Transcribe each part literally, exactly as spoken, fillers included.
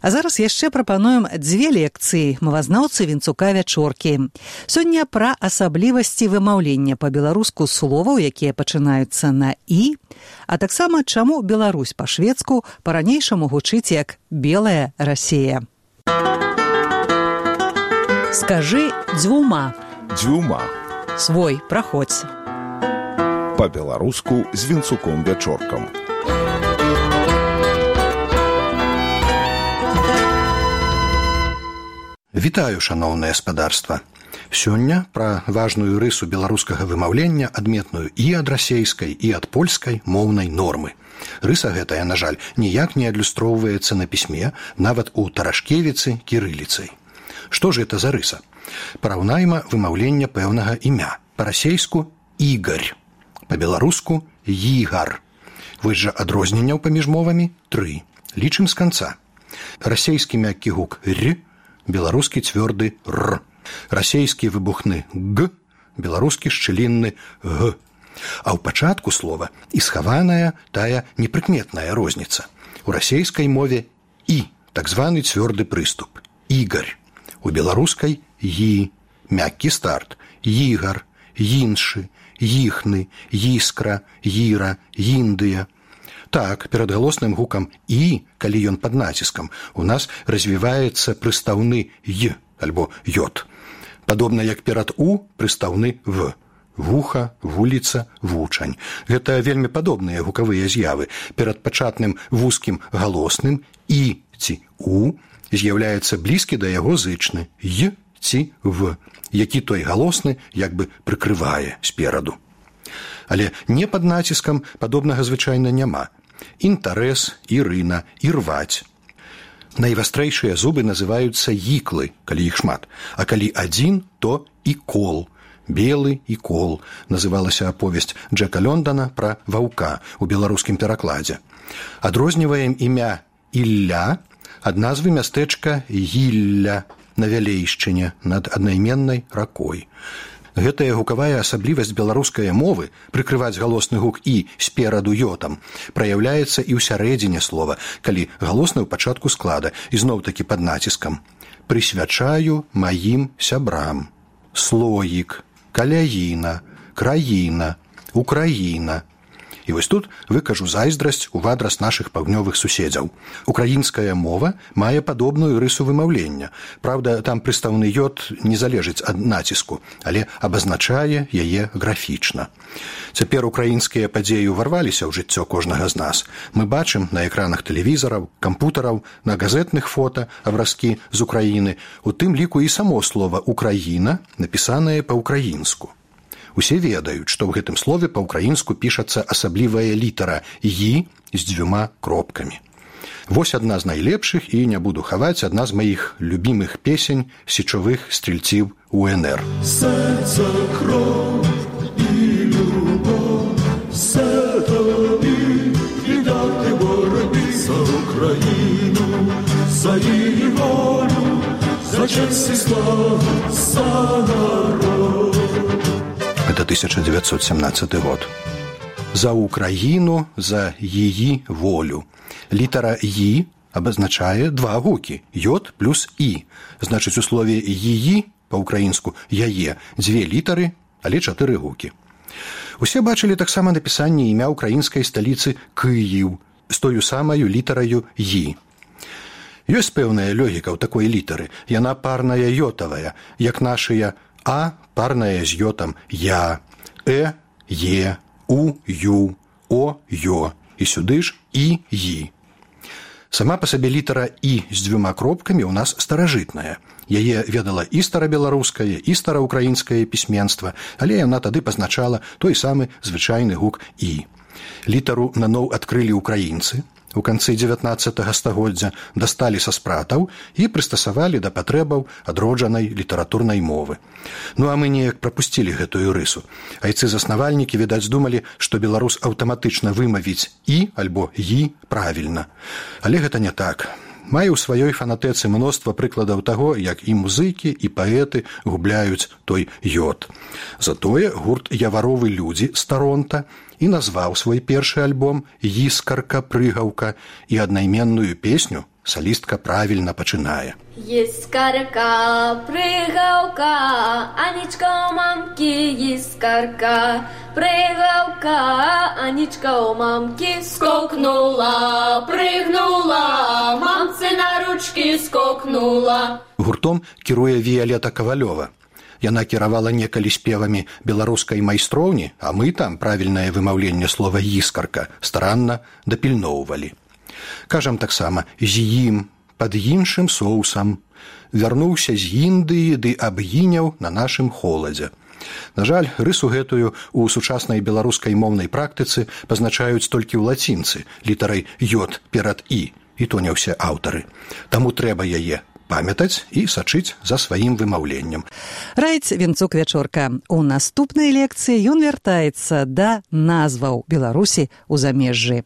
А зараз яшчэ прапануем дзве лекцыі мовазнаўцы Вінцука Вячоркі. Сёння пра асаблівасці вымаўлення па-беларуску словаў, якія пачынаюцца на «і», а таксама чаму Беларусь па-шведску па-ранейшаму гучыць як «белая Расія». Скажы дзвюма. Дзвюма. Свой, праходзь. Па-беларуску з Вінцуком Вячоркам. Вітаю, шаноўнае спадарства. Сёння пра важную рысу беларускага вымаўлення, адметную і ад расейскай, і ад польскай моўнай нормы. Рыса гэтая, на жаль, ніяк не адлюстроўваецца на пісьме, нават у Тарашкевіцы кірыліцай. Што ж гэта за рыса? Параўнайма вымаўленне пэўнага імя. Па-расейску Ігар, па-беларуску Ігар. Вось жа адрозненняў паміж мовамі тры. Лічым з канца. Расейскі мяккі гук «р», беларускі цвёрды «р». Расейскі выбухны «г», беларускі шчылінны «г». А ў пачатку слова і схаваная тая непрыкметная розніца. У расейскай мове «і», так званы цвёрды прыступ «Ігар». У беларускай «ї», мяккі старт «Ігар», «іншы», «іхны», «іскра», «іра», «індыя». Так, перад галосным гукам «і», калі ён пад націскам, у нас развіваецца прыстаўны «й» альбо «йот». Падобна як перад «у» прыстаўны «в». Вуха, вуліца, вучань. Гэта вельмі падобныя гукавыя з'явы. Перад пачатным вузкім галосным «і» ці «у» з'яўляецца блізкі да яго зычны «й» ці «в», які той галосны як бы прыкрывае спераду. Але не пад націскам падобнага звычайна няма. Інтарэс, ірына, ірваць. Найвастрэйшыя зубы называюцца іклы, калі іх шмат, а калі адзін, то ікол. Белы ікол называлася аповесць Джека Лондана пра ваўка у беларускім перакладзе. Адрозніваем імя Ілля ад назвы мястэчка Гілля на Вялейшчыне над аднайменнай ракой. Гэтая гукавая асаблівасць беларускай мовы прыкрываць галосны гук «і» спераду «йотам» праяўляецца і ў сярэдзіне слова, калі галосны ў пачатку склада, і зноў-такі пад націскам. Прысвячаю маім сябрам. Слоік, каляіна, краіна, украіна. І вось тут выкажу зайздрасць у адрас нашых паўднёвых суседзяў. Украінская мова мае падобную рысу вымаўлення. Праўда, там прыстаўны «йот» не залежыць ад націску, але абазначае яе графічна. Цяпер украінскія падзеі ўварваліся ў жыццё кожнага з нас. Мы бачым на экранах тэлевізараў, кампутараў, на газетных фота абразкі з Украіны, у тым ліку і само слова «Украіна», напісанае па-ўкраінску. Усе ведаюць, што ў гэтым слове па-ўкраінску пішацца асаблівая літара «ї» з дзвюма кропкамі. Вось адна з найлепшых, і не буду хаваць, адна з маіх любімых песень сечовых стрільців УНР. Серце, кров і любов, все тобі віддати боротьбі за Україну, за її волю, за честь і славу, за народ. Это тысяча девятьсот семнадцатый год. За Украину, за її волю. Літара «ї» обозначае два гукі – «йот» плюс «і». Значыць, у слове «її» па-ўкраінску «яе» дзве літары, але чатыры гукі. Усе бачылі таксама напісанне імя украінскай сталіцы Кыіў з тою самаю літараю «ї». Ёсць пэўная логіка ў такой літары. Яна парная йотавая, як нашыя «а» парная з йотам «я», «э», «е», «у», «ю», «о», «ё». І сюды ж «і», «ї». Сама па сабе літара «і» з дзвюма кропкамі ў нас старажытная. Яе ведала і старабеларускае, і стараўкраінскае пісьменства, але яна тады пазначала той самы звычайны гук «і». Літару наноў адкрылі ўкраінцы. У канцы дзевятнаццатага стагоддзя дасталі са спратаў і прыстасавалі да патрэбаў адроджанай літаратурнай мовы. Ну а мы неяк прапусцілі гэтую рысу. Айцы-заснавальнікі, відаць, думалі, што беларус аўтаматычна вымавіць «і» альбо «ї» правільна. Але гэта не так. Мае ў сваёй фанатэцы мноства прыкладаў таго, як і музыкі, і паэты губляюць той «йот». Затое гурт «Яваровы людзі» з Таронта і назваў свой першы альбом «Іскарка-прыгаўка» і аднайменную песню салістка правільна пачынае. Іскарка, прыгаўка, Анічка ў мамкі, іскарка, прыгаўка, Анічка ў мамкі, скокнула, прыгнула, мамцы на ручкі скокнула. Гуртом кіруе Віялета Кавалёва. Яна кіравала некалі спевамі беларускай майстроўні, а мы там правільнае вымаўленне слова «іскарка» старанна дапільноўвалі. Кажам таксама «з ім», «пад іншым соусам», «вярнуўся з Індыі ды абгіняў на нашым холадзе». На жаль, рысу гэтую ў сучаснай беларускай моўнай практыцы пазначаюць толькі ў лацінцы літарай «й» перад «і», і то не ўсе аўтары. Таму трэба яе памятаць і сачыць за сваім вымаўленнем. Раіць Вінцук Вячорка. У наступнай лекцыі ён вяртаецца да назваў Беларусі ў замежжы.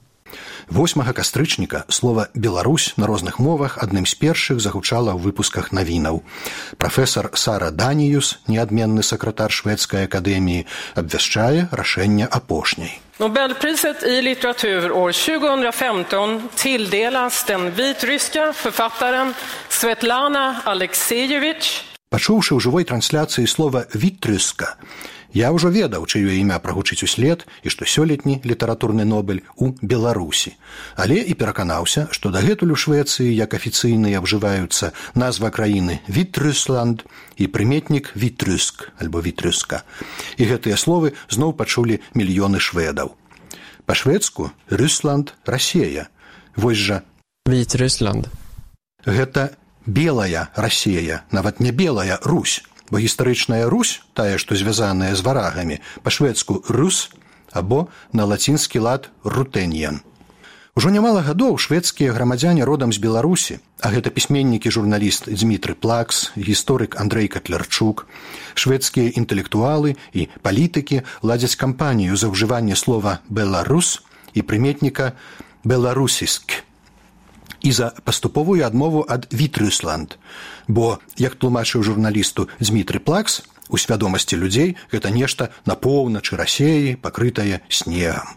восьмага кастрычніка слова «Беларусь» на розных мовах адным з першых загучала ў выпусках навінаў. Прафесар Сара Даніюс, неадменны сакратар шведскай акадэміі, абвяшчае рашэнне апошняй. Nobelpriset i litteratur år tjugo femton tilldelas den vitryska författaren Svetlana Aleksejevich. Пачуўшы ў жывой трансляцыі слова «вітрыска», я ўжо ведаў, чыё імя прагучыць услед і што сёлетні літаратурны Нобель у Беларусі. Але і пераканаўся, што дагэтуль у Швецыі як афіцыйныя ўжываюцца назва краіны «Вітрысланд» і прыметнік «вітрыск» альбо «вітрыска». І гэтыя словы зноў пачулі мільёны шведаў. Па-шведску «Рысланд» – Расея. Вось жа «Вітрысланд». Гэта белая Расея, нават не белая Русь. Бо гістарычная Русь, тая, што звязаная з варагамі, па-шведску «рус» або на лацінскі лад «рутэньян». Ужо нямала гадоў шведскія грамадзяне родам з Беларусі, а гэта пісьменнік і журналіст Дзмітры Плакс, гісторык Андрэй Катлярчук, шведскія інтэлектуалы і палітыкі ладзяць кампанію за ўжыванне слова «беларус» і прыметніка «беларусіск» і за паступовую адмову ад «Вітрысланд». Бо, як тлумачыў журналісту Дзмітры Плакс, у свядомасці людзей гэта нешта на поўначы Расеі, пакрытае снегам.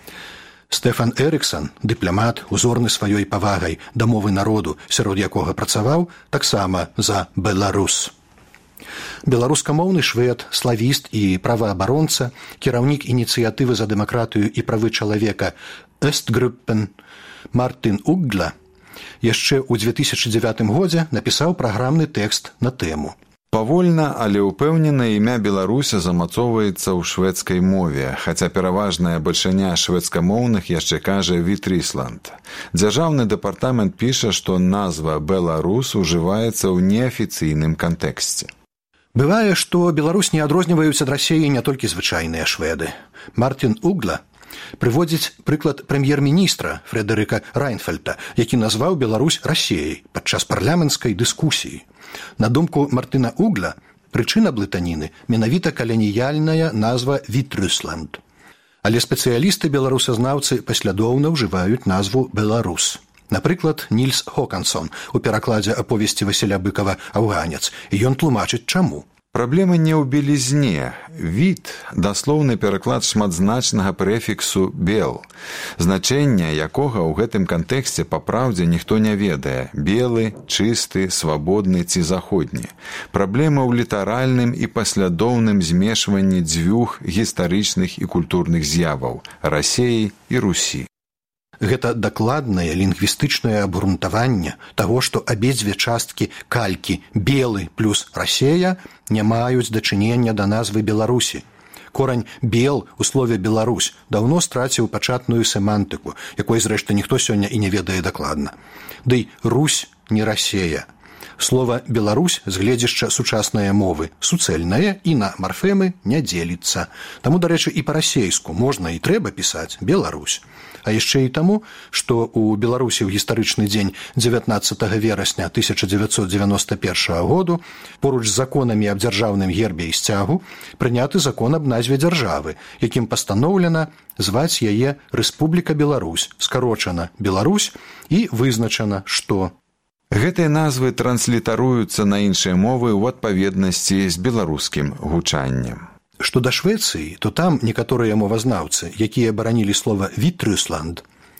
Стэфан Эрыксан, дыпламат, узорны сваёй павагай да мовы народу, сярод якога працаваў, таксама за «беларус». Беларускамоўны швед, славіст і праваабаронца, кіраўнік ініцыятывы за дэмакратыю і правы чалавека «Эстгруппен» Мартын Уггла яшчэ ў дзве тысячы дзевятым годзе напісаў праграмны тэкст на тэму. Павольна, але ўпэўнена імя Беларуся замацоўваецца ў шведскай мове, хаця пераважная бальшыня шведскамоўных яшчэ кажа «Вітрысланд». Дзяржаўны дэпартамент піша, што назва «Беларус» ужываецца ў неафіцыйным кантэксце. Бывае, што Беларусь не адрозніваюць ад Расеі не толькі звычайныя шведы. Мартын Уггла прыводзіць прыклад прэм'ер-міністра Фрэдэрыка Райнфельта, які назваў Беларусь Расеяй падчас парламенцкай дыскусіі. На думку Мартына Уггла, прычына блытаніны менавіта каланіяльная назва «Вітрысланд». Але спецыялісты беларусазнаўцы паслядоўна ўжываюць назву «Беларус». Напрыклад, Нільс Хокансон у перакладзе аповесці Васіля Быкава «Афганец», і ён тлумачыць чаму. Праблема не ў белізне. Від – даслоўны пераклад шматзначнага прэфіксу «бел», значэння якога ў гэтым кантэксце па праўдзе ніхто не ведае – белы, чысты, свабодны ці заходні. Праблема ў літаральным і паслядоўным змешванні дзвюх гістарычных і культурных з'яваў – Расеі і Русі. Гэта дакладнае лінгвістычнае абгрунтаванне таго, што абедзве часткі калькі «белы» плюс «Расея» не маюць дачынення да назвы Беларусі. Корань «бел» у слове «Беларусь» даўно страціў пачатную семантыку, якой, зрэшты, ніхто сёння і не ведае дакладна. Дый «Русь» не «Расея». Слова «Беларусь» з гледзяшча сучаснае мовы суцэльнае і на марфемы не дзеліцца. Таму, дарэчы, і па-расейску можна і трэба пісаць «Беларусь». А яшчэ і таму, што ў Беларусі ў гістарычны дзень дзевятнаццатага верасня тысяча дзевяцьсот дзевяноста першага году поруч з законамі аб дзяржаўным гербе і сцягу прыняты закон аб назве дзяржавы, якім пастаноўлена зваць яе Рэспубліка Беларусь, скарочана «Беларусь» і вызначана, што гэтыя назвы транслітаруюцца на іншыя мовы ў адпаведнасці з беларускім гучаннем. Што да Швецыі, то там некаторыя мовазнаўцы, якія баранілі слова «Вітрысланд»,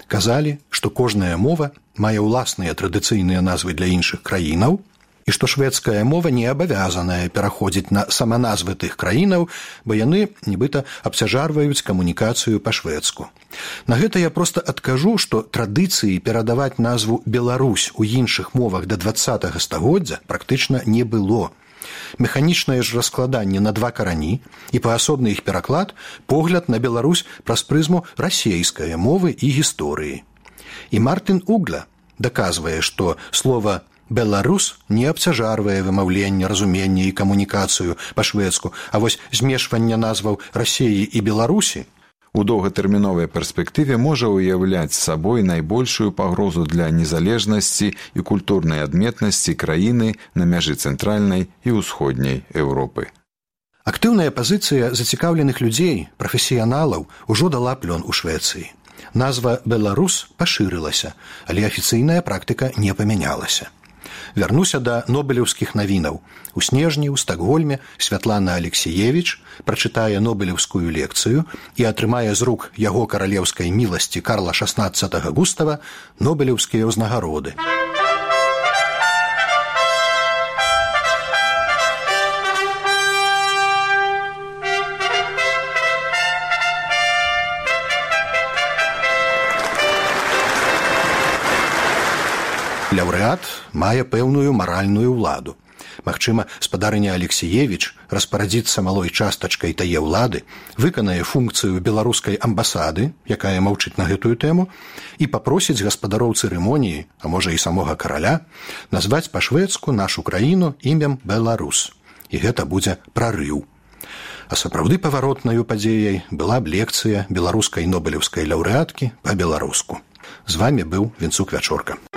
Казалі, што кожная мова мае ўласныя традыцыйныя назвы для іншых краінаў, і што шведская мова не абавязаная пераходзіць на саманазвы тых краінаў, бо яны, нібыта, абцяжарваюць камунікацыю па-шведску. На гэта я проста адкажу, што традыцыі перадаваць назву «Беларусь» у іншых мовах да дваццатага стагоддзя практычна не было. Механічнае ж раскладанне на два карані і паасобны іх пераклад погляд на Беларусь праз прызму расейскай мовы і гісторыі. І Мартин Угля даказвае, што слова «Беларус» не абцяжарвае вымаўленне, разуменне і камунікацыю па-шведску, а вось змешванне назваў Расеі і Беларусі у доўгатэрміновай перспектыве можа ўяўляць сабой найбольшую пагрозу для незалежнасці і культурнай адметнасці краіны на мяжы цэнтральнай і ўсходняй Еўропы. Актыўная пазіцыя зацікаўленых людзей, прафесіяналаў, ужо дала плён у Швецыі. Назва «Беларус» пашырылася, але афіцыйная практыка не памянялася. Вярнуся да нобелеўскіх навінаў. У снежні ў Стакгольме Святлана Алексіевіч прачытае нобелеўскую лекцыю і атрымае з рук яго каралеўскай міласці Карла шаснаццатага Густава нобелеўскія ўзнагароды. Лаўрэат мае пэўную маральную ўладу. Магчыма, спадарыня Алексіевіч распарадзіцца малой частачкай тае ўлады, выканае функцыю беларускай амбасады, якая маўчыць на гэтую тэму, і папросіць гаспадароў цырымоніі, а можа і самога караля, назваць па-шведску нашу краіну імем Беларус. І гэта будзе прарыў. А сапраўды паваротнаю падзеяй была б лекцыя беларускай нобелеўскай лаўрэаткі па-беларуску. З вамі быў Вінцук Вячорка.